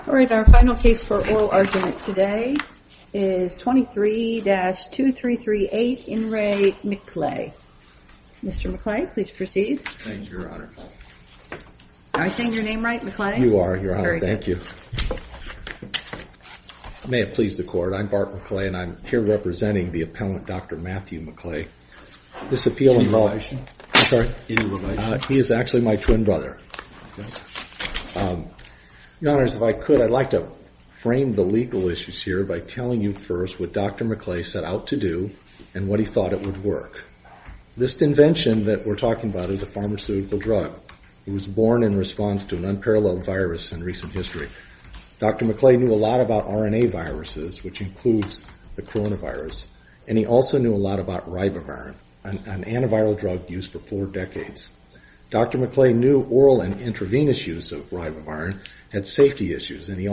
All right, our final case for oral argument today is 23-2338 In Re McClay. Mr. McClay, please proceed. Thank you, Your Honor. Am I saying your name right, McClay? You are, Your Honor. Very Thank you. May it please the Court, I'm Bart McClay, and I'm here representing the appellant, Dr. Matthew McClay. This appeal involves... relation? I'm sorry? Any relation? He is actually my twin brother. Okay. Your Honors, if I could, I'd like to frame the legal issues here by telling you first what Dr. McClay set out to do and what he thought it would work. This invention that we're talking about is a pharmaceutical drug. It was born in response to an unparalleled virus in recent history. Dr. McClay knew a lot about RNA viruses, which includes the coronavirus, and he also knew a lot about ribavirin, an antiviral drug used for 4 decades. Dr. McClay knew oral and intravenous use of ribavirin had safety issues, and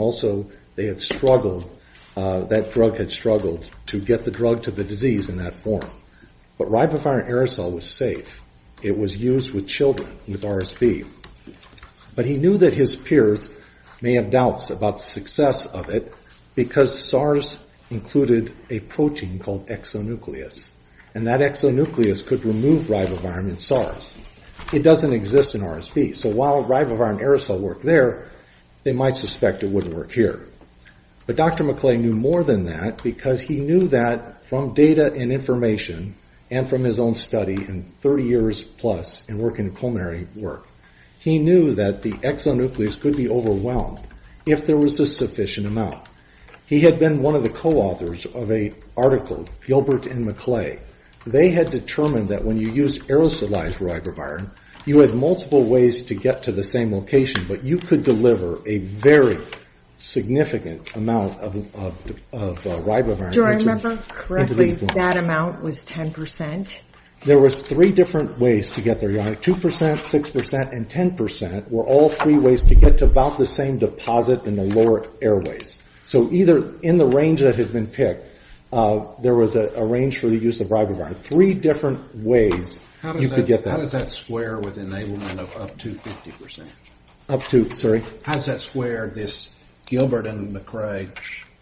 that drug had struggled to get the drug to the disease in that form. But ribavirin aerosol was safe. It was used with children with RSV. But he knew that his peers may have doubts about the success of it because SARS included a protein called exonuclease, and that exonuclease could remove ribavirin in SARS. It doesn't exist in RSV, so while ribavirin aerosol worked there, they might suspect it wouldn't work here. But Dr. McClay knew more than that because he knew that from data and information and from his own study in 30 years plus in working in pulmonary work, he knew that the exonuclease could be overwhelmed if there was a sufficient amount. He had been one of the co-authors of an article, Gilbert and McClay. They had determined that when you use aerosolized ribavirin, you had multiple ways to get to the same location, but you could deliver a very significant amount of ribavirin. Do I remember correctly that amount was 10%? There was 3 different ways to get there, Your Honor. 2%, 6%, and 10% were all 3 ways to get to about the same deposit in the lower airways. So either in the range that had been picked, there was a range for the use of ribavirin. 3 different ways you could get that. How does that square with enablement of up to 50%? Up to, sorry? How does that square this Gilbert and McClay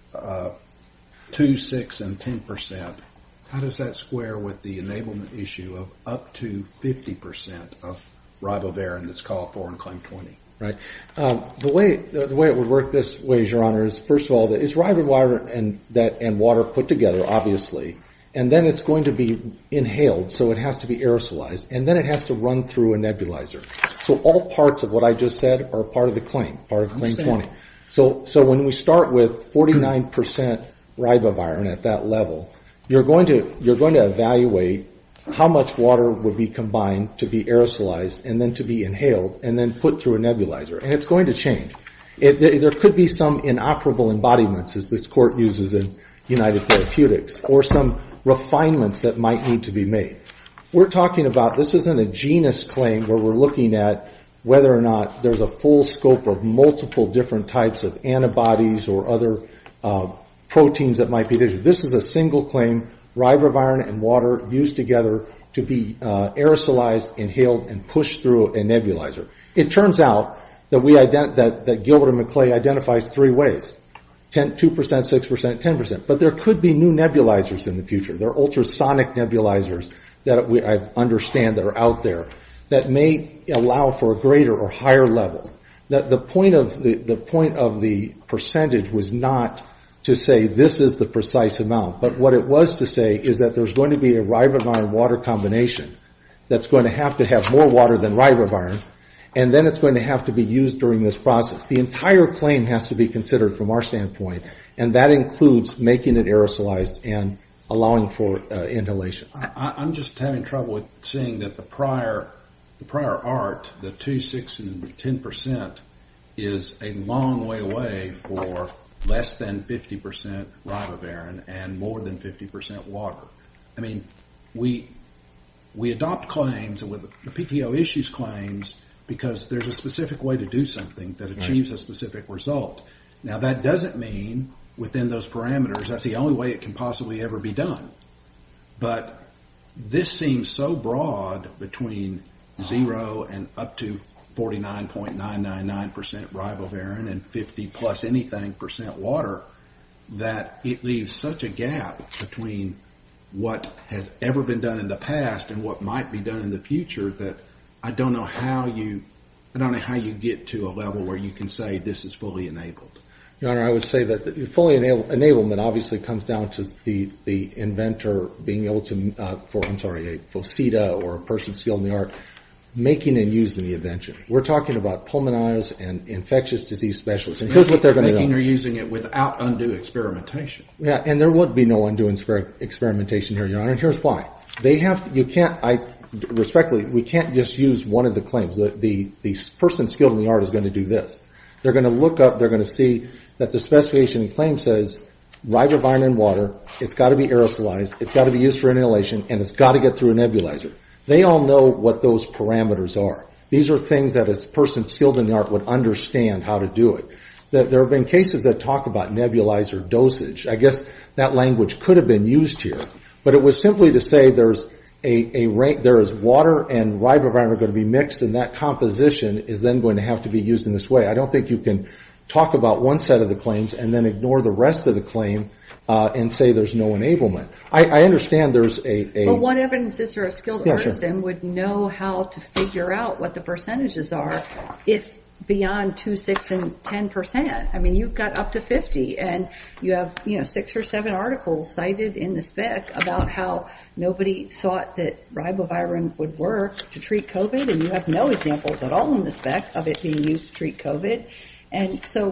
2, 6, and 10%? How does that square with the enablement issue of up to 50% of ribavirin that's called for in Claim 20? Right. The way it would work this way, Your Honor, is first of all, is ribavirin and water put together, obviously, and then it's going to be inhaled, so it has to be aerosolized, and then it has to run through a nebulizer. So all parts of what I just said are part of the claim, part of Claim 20. So when we start with 49% ribavirin at that level, you're going to evaluate how much water would be combined to be aerosolized and then to be inhaled and then put through a nebulizer. And it's going to change. There could be some inoperable embodiments, as this court uses in United Therapeutics, or some refinements that might need to be made. We're talking about, this isn't a genus claim where we're looking at whether or not there's a full scope of multiple different types of antibodies or other proteins that might be issued. This is a single claim, ribavirin and water used together to be aerosolized, inhaled, and pushed through a nebulizer. It turns out that that Gilbert and McClay identifies 3 ways: 2%, 6%, 10%. But there could be new nebulizers in the future. There are ultrasonic nebulizers that I understand that are out there that may allow for a greater or higher level. The point of the percentage was not to say this is the precise amount, but what it was to say is that there's going to be a ribavirin water combination that's going to have more water than ribavirin, and then it's going to have to be used during this process. The entire claim has to be considered from our standpoint, and that includes making it aerosolized and allowing for inhalation. I'm just having trouble with seeing that the prior art, the 2, 6, and 10%, is a long way away for less than 50% ribavirin and more than 50% water. I mean, we adopt claims, and with the PTO issues claims, because there's a specific way to do something that achieves a specific result. Now, that doesn't mean within those parameters that's the only way it can possibly ever be done. But this seems so broad between 0 and up to 49.999% ribavirin and 50 plus anything % water, that it leaves such a gap between what has ever been done in the past and what might be done in the future that I don't know how you get to a level where you can say this is fully enabled. Your Honor, I would say that the fully enablement obviously comes down to the inventor being able to, a FOCITA or a person skilled in the art, making and using the invention. We're talking about pulmonologists and infectious disease specialists. And here's what they're going to do. Making or using it without undue experimentation. Yeah, and there would be no undue experimentation here, Your Honor, and here's why. We can't just use one of the claims. The person skilled in the art is going to do this. They're going to look up, they're going to see that the specification and claim says ribavirin in water, it's got to be aerosolized, it's got to be used for inhalation, and it's got to get through a nebulizer. They all know what those parameters are. These are things that a person skilled in the art would understand how to do it. There have been cases that talk about nebulizer dosage. I guess that language could have been used here, but it was simply to say there is water and ribavirin are going to be mixed, and that composition is then going to have to be used in this way. I don't think you can talk about one set of the claims and then ignore the rest of the claim and say there's no enablement. I understand there's But what evidence is there a skilled artisan would know how to figure out what the percentages are if beyond 2, 6, and 10%? I mean, you've got up to 50, and you have 6 or 7 articles cited in the spec about how nobody thought that ribavirin would work to treat COVID, and you have no examples at all in the spec of it being used to treat COVID. And so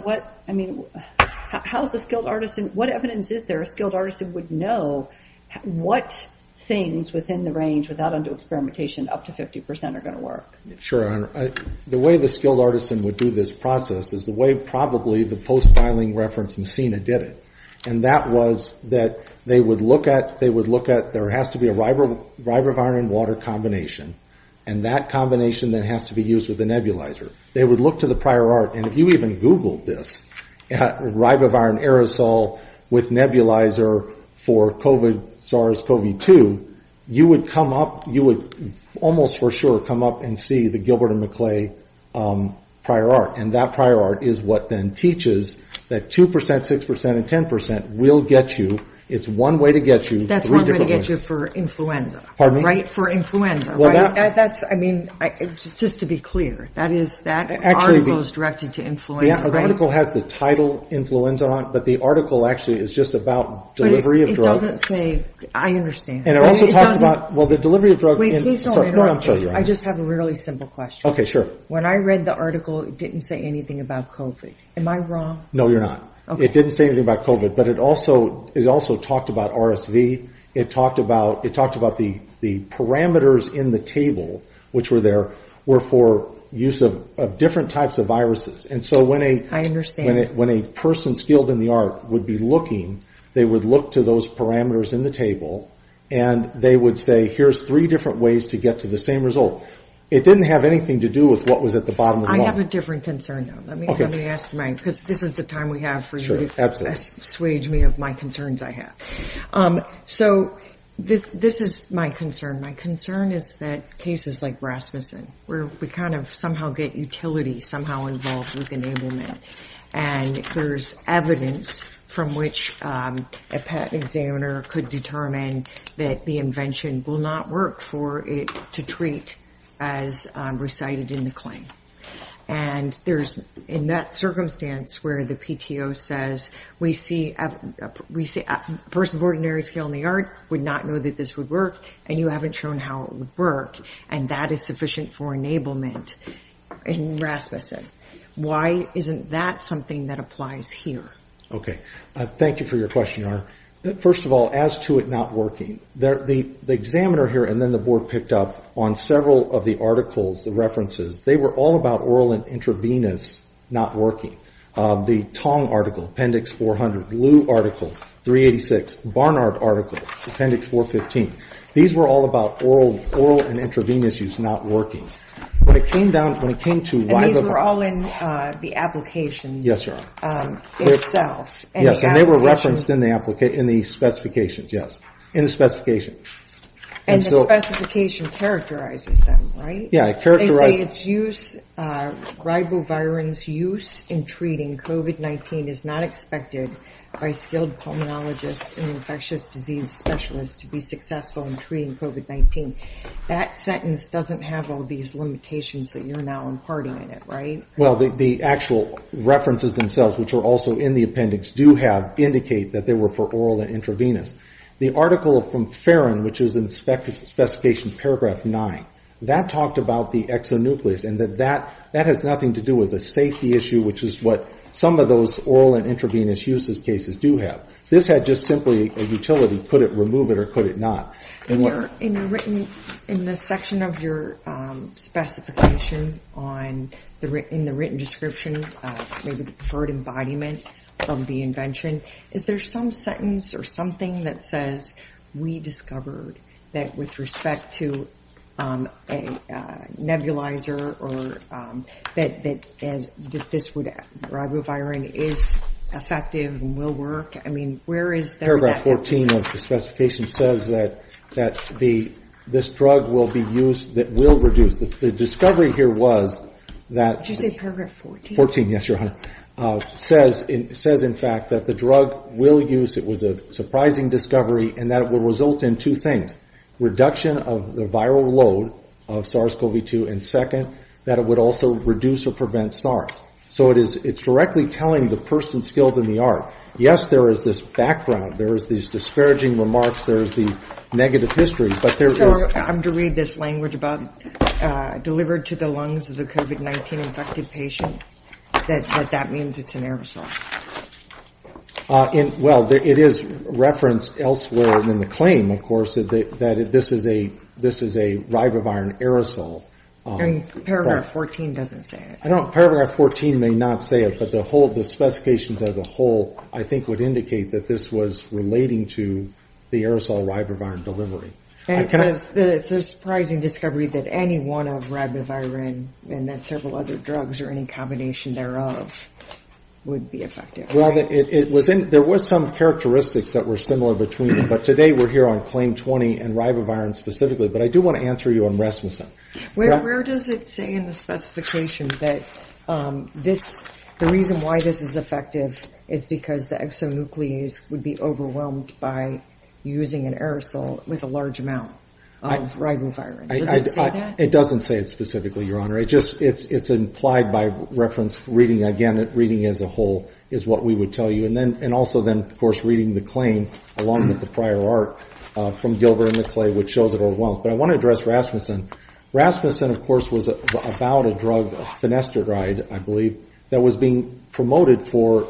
how's a skilled artisan, what evidence is there a skilled artisan would know what things within the range without undue experimentation up to 50% are going to work? Sure, Honor. The way the skilled artisan would do this process is the way probably the post-filing reference Messina did it. And that was that they would look at there has to be a ribavirin water combination, and that combination then has to be used with a nebulizer. They would look to the prior art, and if you even Googled this, ribavirin aerosol with nebulizer for COVID, SARS-CoV-2, you would almost for sure come up and see the Gilbert and McClay prior art. And that prior art is what then teaches that 2%, 6%, and 10% will get you. It's one way to get you. That's one way to get you for influenza. Pardon me? Right? For influenza. Well, right? Just to be clear, that article is directed to influenza. The article has the title influenza on it, but the article actually is just about delivery of drugs. It doesn't say, I understand. And it also talks about, the delivery of drugs. Wait, please don't interrupt. No, I'm sorry, Your Honor. I just have a really simple question. Okay, sure. When I read the article, it didn't say anything about COVID. Am I wrong? No, you're not. Okay. It didn't say anything about COVID, but it also talked about RSV. It talked about the parameters in the table, which were there, were for use of different types of viruses. And so when a person skilled in the art would be looking, they would look to those parameters in the table, and they would say, here's 3 different ways to get to the same result. It didn't have anything to do with what was at the bottom of the line. I have a different concern, though. Let me ask mine, because this is the time we have for you to assuage me of my concerns I have. So this is my concern. My concern is that cases like Rasmussen, where we kind of somehow get utility somehow involved with enablement, and there's evidence from which a patent examiner could determine that the invention will not work for it to treat as recited in the claim. And there's, in that circumstance where the PTO says we see a person of ordinary skill in the art would not know that this would work, and you haven't shown how it would work, and that is sufficient for enablement in Rasmussen. Why isn't that something that applies here? Okay. Thank you for your question, Your Honor. First of all, as to it not working, the examiner here and then the board picked up on several of the articles, the references. They were all about oral and intravenous not working. The Tong article, Appendix 400, Liu article, 386, Barnard article, Appendix 415. These were all about oral and intravenous use not working. When it came to and these were all in the application. Yes, Your Honor. Itself. Yes, and they were referenced in the specifications. Yes, in the specification. And the specification characterizes them, right? Yeah, it characterizes. They say its use, ribavirin's use in treating COVID-19 is not expected by skilled pulmonologists and infectious disease specialists to be successful in treating COVID-19. That sentence doesn't have all these limitations that you're now imparting in it, right? Well, the actual references themselves, which are also in the appendix, do indicate that they were for oral and intravenous. The article from Farron, which is in specification paragraph 9, that talked about the exonucleus, and that has nothing to do with a safety issue, which is what some of those oral and intravenous uses cases do have. This had just simply a utility. Could it remove it or could it not? In the section of your specification in the written description, maybe the preferred embodiment of the invention, is there some sentence or something that says we discovered that with respect to a nebulizer or that this ribavirin is effective and will work? I mean, where is there? Paragraph 14 of the specification says that this drug will be used that will reduce. The discovery here was that. Did you say paragraph 14? 14, yes, Your Honor. Says in fact that the drug will use. It was a surprising discovery, and that it will result in two things: reduction of the viral load of SARS-CoV-2, and second, that it would also reduce or prevent SARS. So it's directly telling the person skilled in the art, yes, there is this background, there is these disparaging remarks, there is these negative history, but there is... So I'm to read this language about delivered to the lungs of the COVID-19 infected patient, that means it's an aerosol. It is referenced elsewhere in the claim, of course, that this is a ribavirin aerosol. Paragraph 14 doesn't say it. Paragraph 14 may not say it, but the specifications as a whole, I think, would indicate that this was relating to the aerosol ribavirin delivery. And it says it's a surprising discovery that any one of ribavirin and then several other drugs or any combination thereof would be effective. Well, there was some characteristics that were similar between them, but today we're here on Claim 20 and ribavirin specifically, but I do want to answer you on Rasmussen. Where does it say in the specification that the reason why this is effective is because the exonuclease would be overwhelmed by using an aerosol with a large amount of ribavirin? Does it say that? It doesn't say it specifically, Your Honor. It's implied by reference. Reading as a whole is what we would tell you, and also then, of course, reading the claim along with the prior art from Gilbert and McClay, which shows it overwhelmed. But I want to address Rasmussen. Rasmussen, of course, was about a drug, finasteride, I believe, that was being promoted for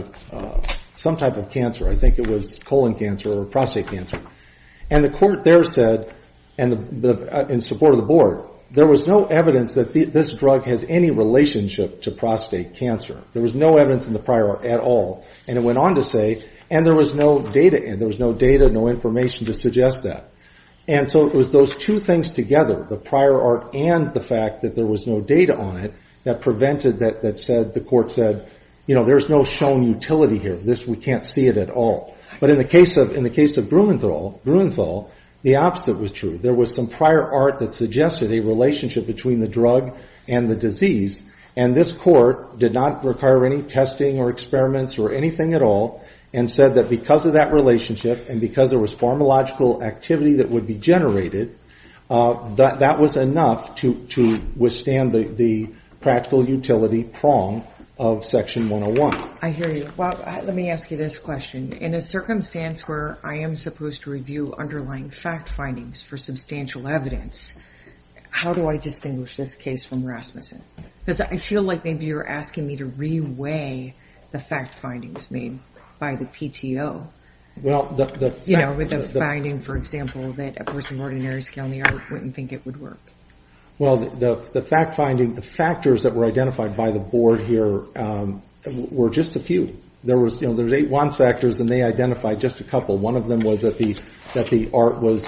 some type of cancer. I think it was colon cancer or prostate cancer. And the court there said, and in support of the board, there was no evidence that this drug has any relationship to prostate cancer. There was no evidence in the prior art at all. And it went on to say, and there was no data, no information to suggest that. And so it was those two things together, the prior art and the fact that there was no data on it, that prevented the court said, there's no shown utility here. We can't see it at all. But in the case of Grunenthal, the opposite was true. There was some prior art that suggested a relationship between the drug and the disease, and this court did not require any testing or experiments or anything at all, and said that because of that relationship and because there was pharmacological activity that would be generated, that was enough to withstand the practical utility prong of Section 101. I hear you. Well, let me ask you this question. In a circumstance where I am supposed to review underlying fact findings for substantial evidence, how do I distinguish this case from Rasmussen? Because I feel like maybe you're asking me to reweigh the fact findings made by the PTO. Well, with the finding, for example, that a person of ordinary skill in the art wouldn't think it would work. Well, the fact finding, the factors that were identified by the board here were just a few. There's 8 WANS factors, and they identified just a couple. One of them was that the art was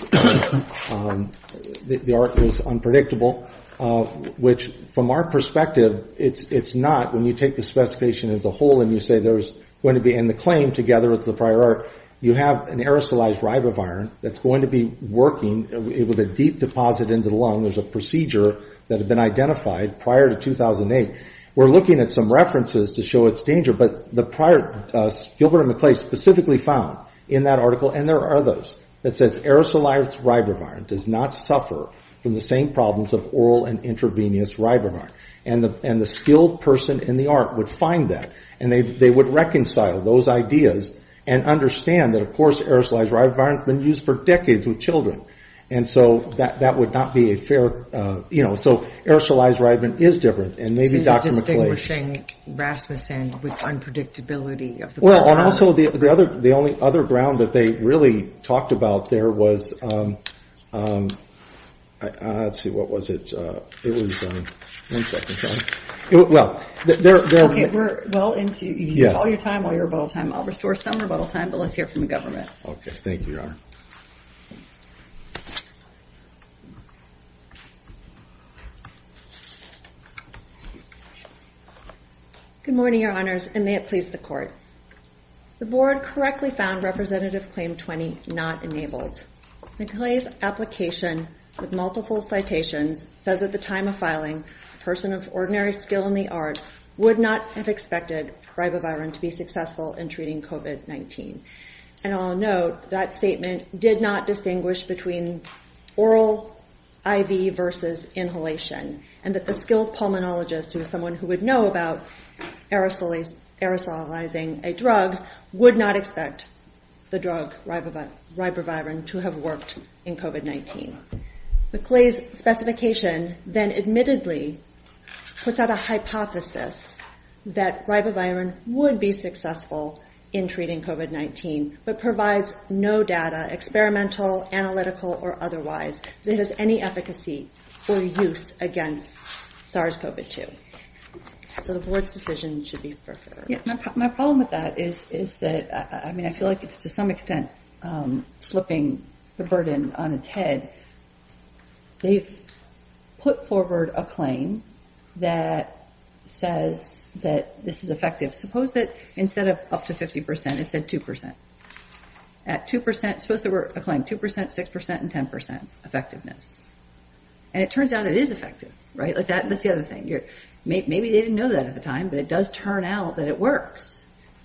the art was unpredictable, which from our perspective, it's not. When you take the specification as a whole and you say there's going to be, and the claim together with the prior art, you have an aerosolized ribavirin that's going to be working with a deep deposit into the lung. There's a procedure that had been identified prior to 2008. We're looking at some references to show its danger, but the prior, Gilbert and McClay specifically found in that article, and there are others, that says aerosolized ribavirin does not suffer from the same problems of oral and intravenous ribavirin. And the skilled person in the art would find that, and they would reconcile those ideas and understand that, of course, aerosolized ribavirin has been used for decades with children. And so that would not be a fair, so aerosolized ribavirin is different. And maybe Dr. McClay. Distinguishing Rasmussen with unpredictability of the Well, and also the only other ground that they really talked about there was, let's see, what was it? It was, 1 second, Sean. Okay, we're well into, you yes. All your time, all your rebuttal time. I'll restore some rebuttal time, but let's hear from the government. Okay, thank you, Your Honor. Good morning, Your Honors, and may it please the Court. The Board correctly found Representative Claim 20 not enabled. McClay's application with multiple citations says at the time of filing, a person of ordinary skill in the art would not have expected ribavirin to be successful in treating COVID-19. And I'll note that statement did not distinguish between oral IV versus inhalation, and that the skilled pulmonologist, who is someone who would know about aerosolizing a drug, would not expect the drug ribavirin to have worked in COVID-19. McClay's specification then admittedly puts out a hypothesis that ribavirin would be successful in treating COVID-19, but provides no data, experimental, analytical, or otherwise, that it has any efficacy or use against SARS-CoV-2. So the Board's decision should be preferred. Yeah, my problem with that is that, I feel like it's to some extent flipping the burden on its head. They've put forward a claim that says that this is effective. Suppose that instead of up to 50%, it said 2%. At 2%, suppose there were a claim, 2%, 6%, and 10% effectiveness. And it turns out it is effective, right? Like that's the other thing. Maybe they didn't know that at the time, but it does turn out that it works.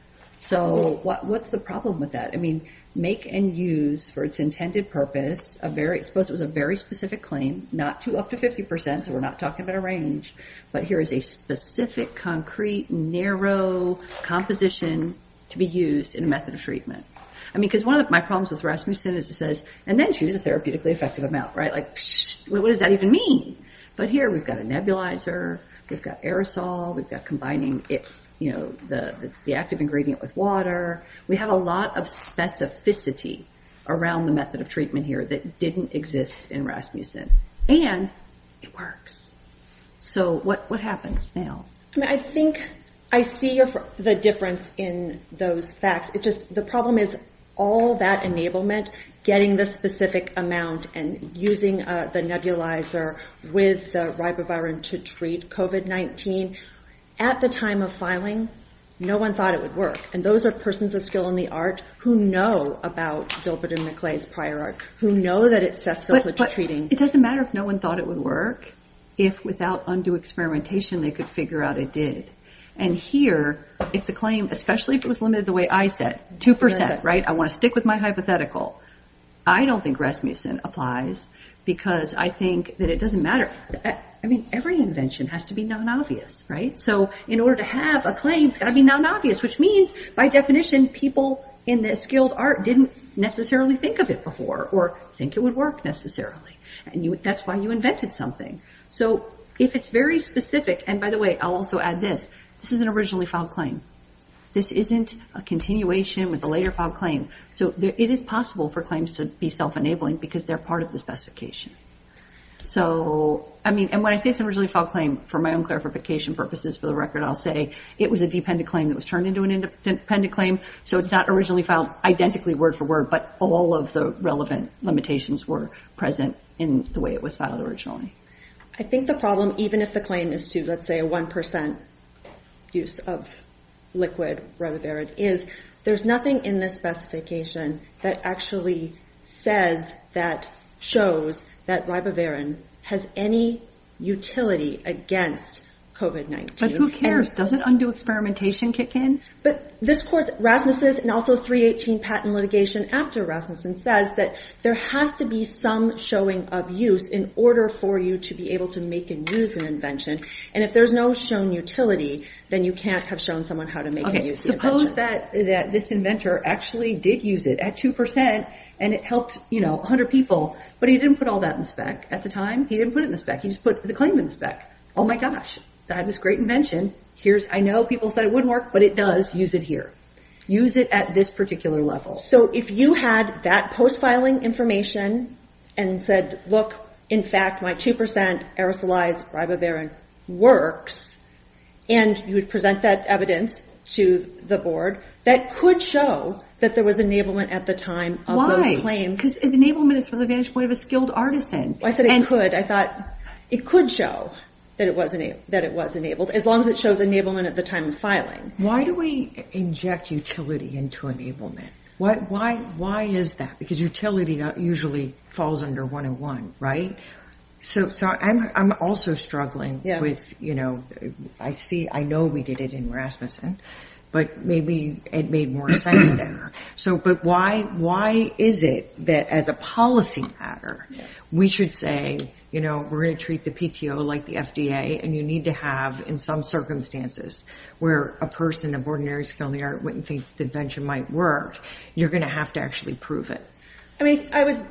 So what's the problem with that? Make and use for its intended purpose suppose it was a very specific claim, not to up to 50%, so we're not talking about a range, but here is a specific, concrete, narrow composition to be used in a method of treatment. Because one of my problems with Rasmussen is it says, and then choose a therapeutically effective amount, right? Like, what does that even mean? But here we've got a nebulizer, we've got aerosol, we've got combining it, the active ingredient with water. We have a lot of specificity around the method of treatment here that didn't exist in Rasmussen. And it works. So what happens now? I think I see the difference in those facts. It's just the problem is all that enablement, getting the specific amount and using the nebulizer with the ribavirin to treat COVID-19. At the time of filing, no one thought it would work. And those are persons of skill in the art who know about Gilbert and McClay's prior art, who know that it's successful to treating. It doesn't matter if no one thought it would work, if without undue experimentation they could figure out it did. And here, if the claim, especially if it was limited the way I said, 2%, right? I want to stick with my hypothetical. I don't think Rasmussen applies because I think that it doesn't matter. Every invention has to be non-obvious, right? So in order to have a claim, it's got to be non-obvious, which means, by definition, people in the skilled art didn't necessarily think of it before or think it would work necessarily. And that's why you invented something. So if it's very specific, and by the way, I'll also add this is an originally filed claim. This isn't a continuation with a later filed claim. So it is possible for claims to be self-enabling because they're part of the specification. So, and when I say it's an originally filed claim, for my own clarification purposes, for the record, I'll say it was a dependent claim that was turned into an independent claim. So it's not originally filed identically word for word, but all of the relevant limitations were present in the way it was filed originally. I think the problem, even if the claim is to, let's say, a 1% use of liquid ribavirin is there's nothing in this specification that actually says that shows that ribavirin has any utility against COVID-19. But who cares? Doesn't undue experimentation kick in? But this court's Rasmussen and also 318 patent litigation after Rasmussen says that there has to be some showing of use in order for you to be able to make and use an invention. And if there's no shown utility, then you can't have shown someone how to make and use the invention. Suppose that this inventor actually did use it at 2% and it helped, 100 people, but he didn't put all that in the spec at the time. He didn't put it in the spec. He just put the claim in the spec. Oh my gosh. I have this great invention. I know people said it wouldn't work, but it does. Use it here. Use it at this particular level. So if you had that post-filing information and said, look, in fact, my 2% aerosolized ribavirin works, and you would present that evidence to the board, that could show that there was enablement at the time of those claims. Because enablement is from the vantage point of a skilled artisan. I said it could. I thought it could show that it was enabled, as long as it shows enablement at the time of filing. Why do we inject utility into enablement? Why is that? Because utility usually falls under 101, right? So I'm also struggling with, I know we did it in Rasmussen, but maybe it made more sense there. So, but why is it that as a policy matter, we should say, we're going to treat the PTO like the FDA, and you need to have, in some circumstances, where a person of ordinary skill in the art wouldn't think the invention might work, you're going to have to actually prove it. I mean, I would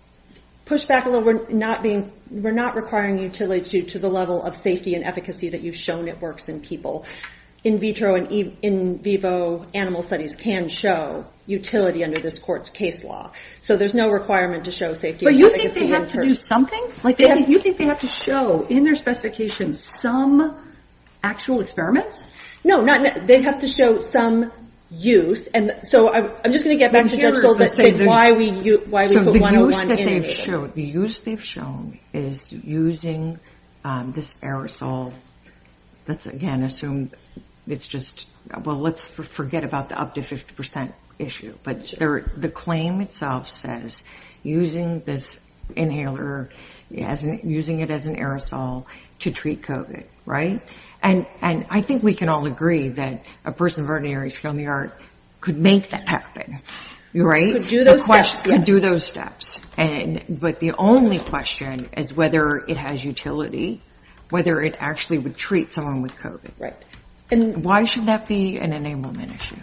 push back a little. We're not requiring utility to the level of safety and efficacy that you've shown it works in people. In vitro and in vivo animal studies can show utility under this court's case law. So there's no requirement to show safety and efficacy. But you think they have to do something? You think they have to show in their specifications some actual experiments? No, they have to show some use. And so I'm just going to get back to Judge Stoll why we put 101 in the The use they've shown is using this aerosol. Let's again assume it's just, let's forget about the up to 50% issue. But the claim itself says using this inhaler, using it as an aerosol to treat COVID, right? And I think we can all agree that a person of ordinary skill in the art could make that happen. You're right? Could do those steps. Could do those steps. But the only question is whether it has utility, whether it actually would treat someone with COVID. Right. And why should that be an enablement issue?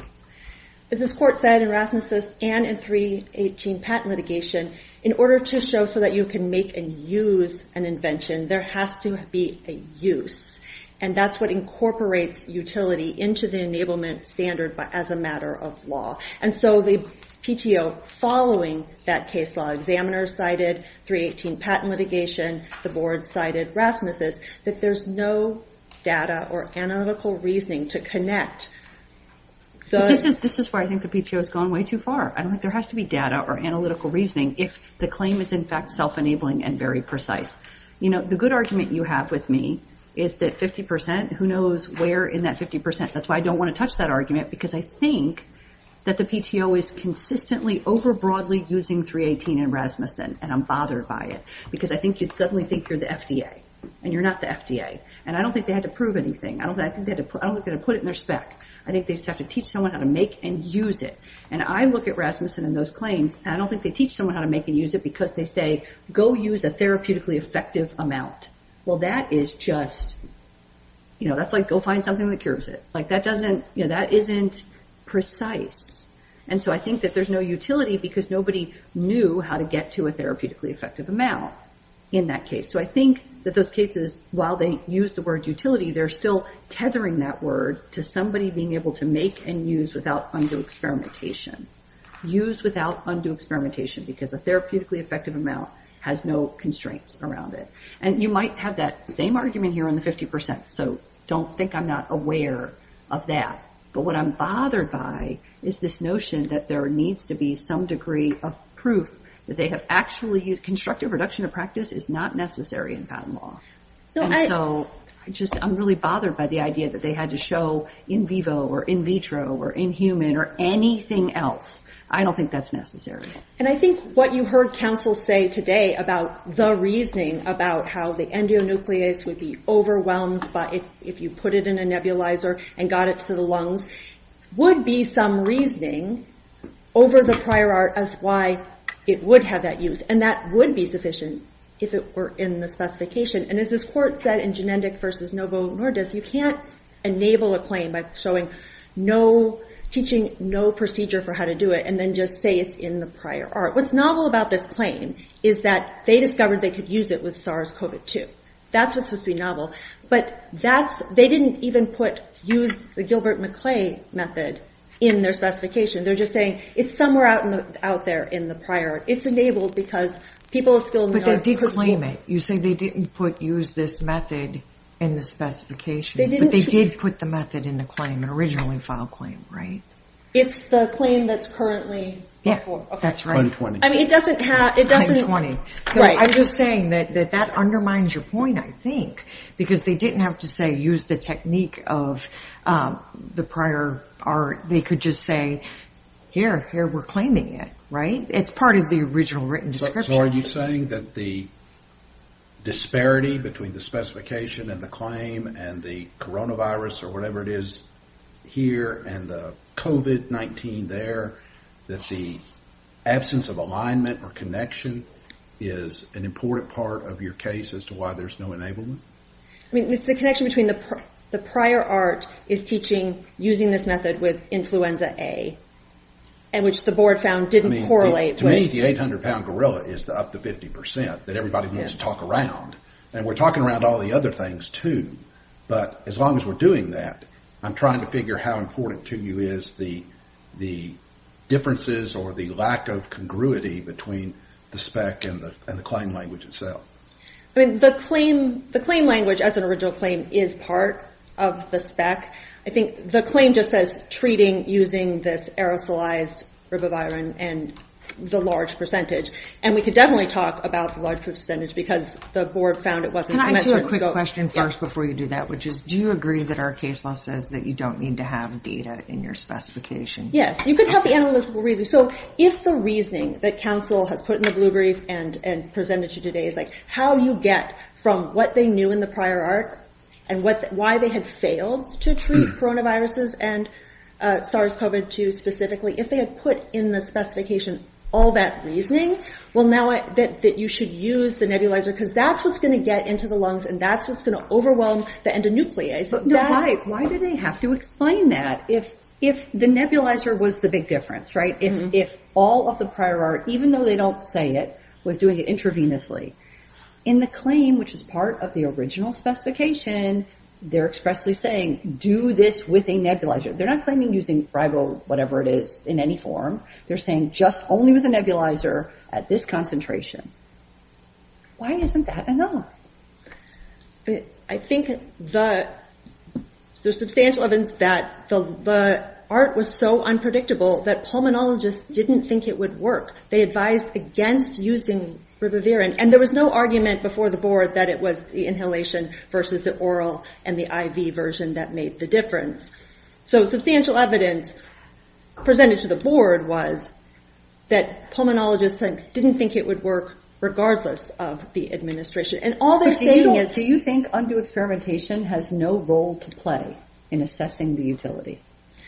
As this court said in Rasmussen and in 318 patent litigation, in order to show so that you can make and use an invention, there has to be a use. And that's what incorporates utility into the enablement standard as a matter of law. And so the PTO, following that case law, examiners cited 318 patent litigation, the board cited Rasmussen, that there's no data or analytical reasoning to connect. This is where I think the PTO has gone way too far. I don't think there has to be data or analytical reasoning if the claim is in fact self-enabling and very precise. The good argument you have with me is that 50%, who knows where in that 50%. That's why I don't want to touch that argument, because I think that the PTO is consistently over-broadly using 318 and Rasmussen, and I'm bothered by it, because I think you suddenly think you're the FDA, and you're not the FDA. And I don't think they had to prove anything. I don't think they had to put it in their spec. I think they just have to teach someone how to make and use it. And I look at Rasmussen and those claims, and I don't think they teach someone how to make and use it because they say, go use a therapeutically effective amount. Well, that is just, that's like go find something that cures it. Like that isn't precise. And so I think that there's no utility because nobody knew how to get to a therapeutically effective amount in that case. So I think that those cases, while they use the word utility, they're still tethering that word to somebody being able to make and use without undue experimentation. Use without undue experimentation, because a therapeutically effective amount has no constraints around it. And you might have that same argument here on the 50%, so don't think I'm not aware of that. But what I'm bothered by is this notion that there needs to be some degree of proof that they have actually used. Constructive reduction of practice is not necessary in patent law. I'm really bothered by the idea that they had to show in vivo or in vitro or in human or anything else. I don't think that's necessary. And I think what you heard counsel say today about the reasoning about how the endonuclease would be overwhelmed by if you put it in a nebulizer and got it to the lungs would be some reasoning over the prior art as why it would have that use. And that would be sufficient if it were in the specification. And as this court said in Genentech versus Novo Nordisk, you can't enable a claim by showing teaching no procedure for how to do it and then just say it's in the prior art. What's novel about this claim is that they discovered they could use it with SARS-CoV-2. That's what's supposed to be novel. But they didn't even use the Gilbert-McClay method in their specification. They're just saying it's somewhere out there in the prior art. It's enabled because people of skill in the art. But they did claim it. You say they didn't use this method in the specification. But they did put the method in the claim, an originally filed claim, right? It's the claim that's currently before. Okay. That's right. Claim 20. I mean, it doesn't. Claim 20. So right. I'm just saying that undermines your point, I think, because they didn't have to say use the technique of the prior art. They could just say, here, we're claiming it, right? It's part of the original written description. So are you saying that the disparity between the specification and the claim and the coronavirus or whatever it is here and the COVID-19 there, that the absence of alignment or connection is an important part of your case as to why there's no enablement? I mean, it's the connection between the prior art is teaching using this method with influenza A, and which the board found didn't correlate to me, the 800-pound gorilla is the up to 50% that everybody wants to talk around. And we're talking around all the other things, too. But as long as we're doing that, I'm trying to figure how important to you is the differences or the lack of congruity between the spec and the claim language itself. I mean, the claim language as an original claim is part of the spec. I think the claim just says treating using this aerosolized ribavirin and the large percentage. And we could definitely talk about the large percentage because the board found it wasn't commensurate. Can I ask you a quick question first before you do that, which is, do you agree that our case law says that you don't need to have data in your specification? Yes, you could have the analytical reasoning. So if the reasoning that counsel has put in the blue brief and presented to you today is like how you get from what they knew in the prior art and why they had failed to treat coronaviruses and SARS-CoV-2 specifically, if they had put in the specification all that reasoning, well, now that you should use the nebulizer because that's what's going to get into the lungs and that's what's going to overwhelm the endonuclease. But why do they have to explain that if the nebulizer was the big difference, right? If all of the prior art, even though they don't say it, was doing it intravenously, in the claim, which is part of the original specification, they're expressly saying, do this with a nebulizer. They're not claiming using ribo, whatever it is, in any form. They're saying just only with a nebulizer at this concentration. Why isn't that enough? I think there's substantial evidence that the art was so unpredictable that pulmonologists didn't think it would work. They advised against using ribavirin, and there was no argument before the board that it was the inhalation versus the oral and the IV version that made the difference. So substantial evidence presented to the board was that pulmonologists didn't think it would work regardless of the administration. And all they're saying is... Do you think undue experimentation has no role to play in assessing the utility?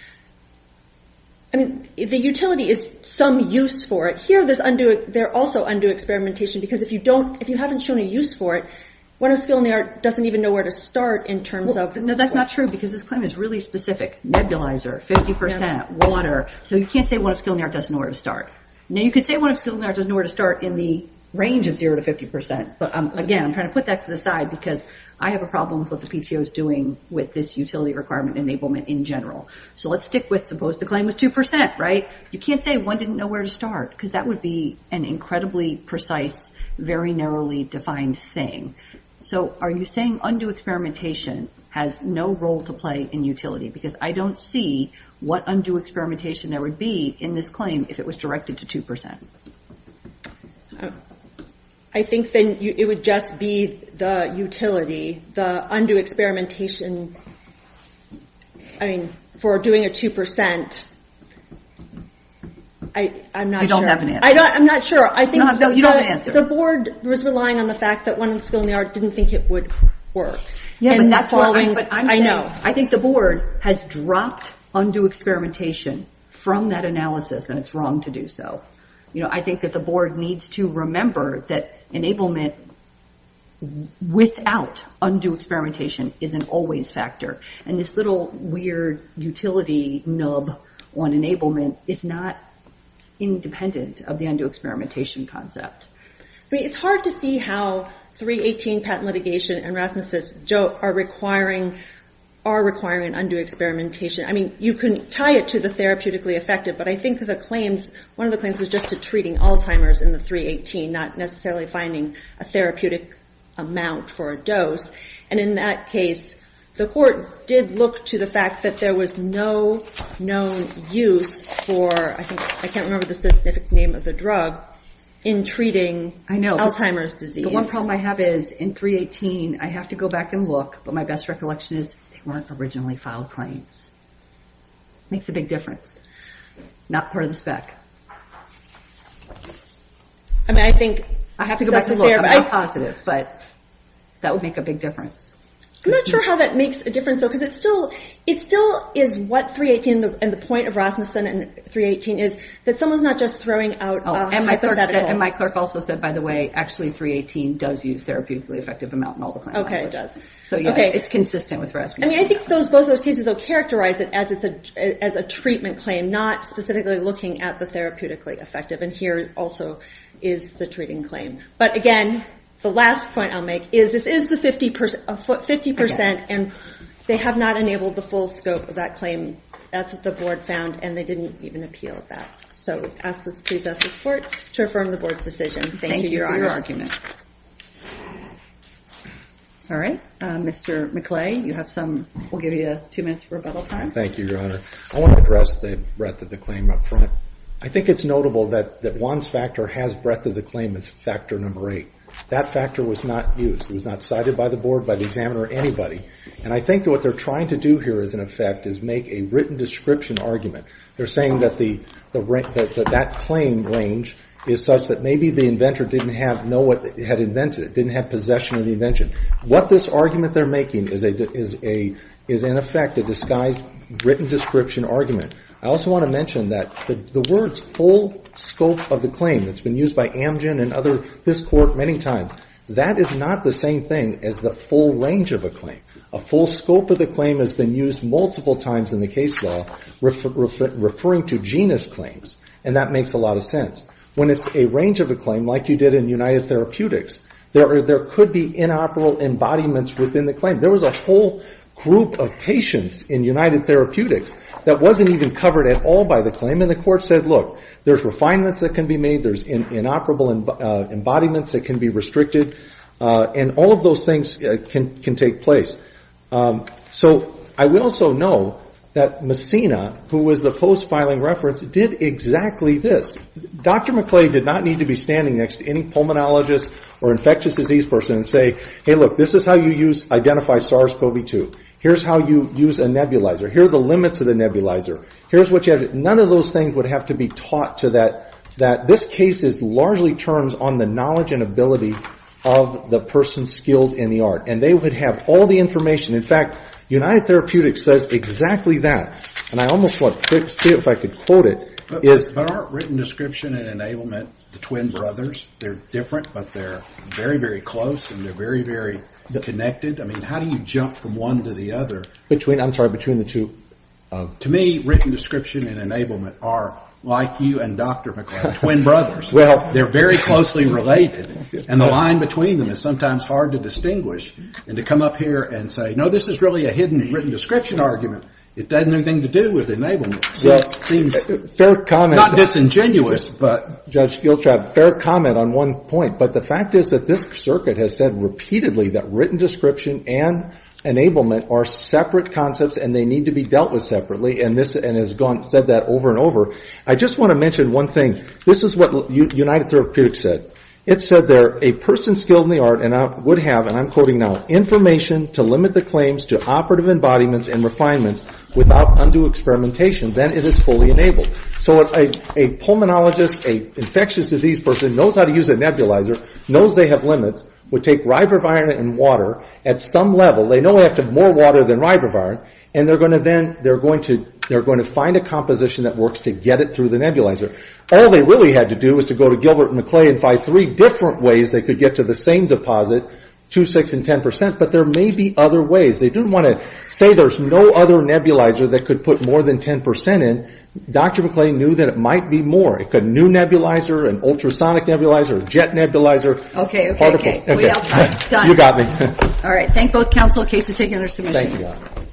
I mean, the utility is some use for it. Here, there's also undue experimentation because if you haven't shown a use for it, one of skill in the art doesn't even know where to start in terms of... No, that's not true because this claim is really specific. Nebulizer, 50%, water. So you can't say one of skill in the art doesn't know where to start. Now, you could say one of skill in the art doesn't know where to start in the range of 0 to 50%. But again, I'm trying to put that to the side because I have a problem with what the PTO is doing with this utility requirement enablement in general. So let's stick with, suppose the claim was 2%, right? You can't say one didn't know where to start because that would be an incredibly precise, very narrowly defined thing. So are you saying undue experimentation has no role to play in utility? Because I don't see what undue experimentation there would be in this claim if it was directed to 2%. I think then it would just be the utility, the undue experimentation. I mean, for doing a 2%, I'm not sure. You don't have an answer. I'm not sure. I think you don't have an answer. The board was relying on the fact that one of the skill in the art didn't think it would work. Yeah, and but that's what I'm saying. I know. I think the board has dropped undue experimentation from that analysis, and it's wrong to do so. I think that the board needs to remember that enablement without undue experimentation is an always factor. And this little weird utility nub on enablement is not independent of the undue experimentation concept. I mean, it's hard to see how 318 patent litigation and Rasmus's are requiring an undue experimentation. I mean, you can tie it to the therapeutically effective, but I think one of the claims was just to treating Alzheimer's in the 318, not necessarily finding a therapeutic amount for a dose. And in that case, the court did look to the fact that there was no known use for, I can't remember the specific name of the drug, in treating Alzheimer's disease. The one problem I have is in 318, I have to go back and look, but my best recollection is they weren't originally filed claims. Makes a big difference. Not part of the spec. I mean, I think I have to go back and look. I'm not positive, but that would make a big difference. I'm not sure how that makes a difference, though, because it still is what 318 and the point of Rasmussen and 318 is that someone's not just throwing out a hypothetical. And my clerk also said, by the way, actually 318 does use therapeutically effective amount in all the claims. Okay, it does. So yeah, it's consistent with Rasmussen. I mean, I think both those cases will characterize it as as a treatment claim, not specifically looking at the therapeutically effective. And here also is the treating claim. But again, the last point I'll make is this is the 50%, and they have not enabled the full scope of that claim. That's what the board found, and they didn't even appeal that. So please ask this court to affirm the board's decision. Thank you, Your for Honors. your argument. All right. Mr. McClay, we'll give you 2 minutes for rebuttal time. Thank you, Your Honor. I want to address the breadth of the claim up front. I think it's notable that Wan's factor has breadth of the claim as factor number 8. That factor was not used. It was not cited by the board, by the examiner, or anybody. And I think that what they're trying to do here, in effect, is make a written description argument. They're saying that that claim range is such that maybe the inventor didn't know what it had invented. It didn't have possession of the invention. What this argument they're making is in effect a disguised written description argument. I also want to mention that the words full scope of the claim that's been used by Amgen and this court many times, that is not the same thing as the full range of a claim. A full scope of the claim has been used multiple times in the case law referring to genus claims, and that makes a lot of sense. When it's a range of a claim, like you did in United Therapeutics, there could be inoperable embodiments within the claim. There was a whole group of patients in United Therapeutics that wasn't even covered at all by the claim, and the court said, look, there's refinements that can be made, there's inoperable embodiments that can be restricted, and all of those things can take place. So I will also know that Messina, who was the post-filing reference, did exactly this. Dr. McClay did not need to be standing next to any pulmonologist or infectious disease person and say, hey, look, this is how you identify SARS-CoV-2. Here's how you use a nebulizer. Here are the limits of the nebulizer. Here's what you have to, none of those things would have to be taught to that this case is largely turns on the knowledge and ability of the person skilled in the art. And they would have all the information. In fact, United Therapeutics says exactly that. And I almost want to see if I could quote it. But aren't written description and enablement the twin brothers? They're different, but they're very, very close, and they're very, very connected. I mean, how do you jump from one to the other? Between the two. To me, written description and enablement are, like you and Dr. McClay, twin brothers. Well, they're very closely related, and the line between them is sometimes hard to distinguish. And to come up here and say, no, this is really a hidden written description argument, it doesn't have anything to do with enablement. Seems fair comment. Not disingenuous, but Judge Gilstrap, fair comment on one point. But the fact is that this circuit has said repeatedly that written description and enablement are separate concepts, and they need to be dealt with separately. And has said that over and over. I just want to mention one thing. This is what United Therapeutics said. It said there, a person skilled in the art would have, and I'm quoting now, information to limit the claims to operative embodiments and refinements without undue experimentation, then it is fully enabled. So a pulmonologist, a infectious disease person knows how to use a nebulizer, knows they have limits, would take ribavirin and water at some level. They know they have to have more water than ribavirin, and they're going to find a composition that works to get it through the nebulizer. All they really had to do was to go to Gilbert and McClay and find 3 different ways they could get to the same deposit, 2, 6, and 10%, but there may be other ways. They didn't want to say there's no other nebulizer that could put more than 10% in. Dr. McClay knew that it might be more. It could new nebulizer, an ultrasonic nebulizer, a jet nebulizer. Okay. We outside. Done. You got me. All right. Thank both counsel. Case is taken under submission. Thank you.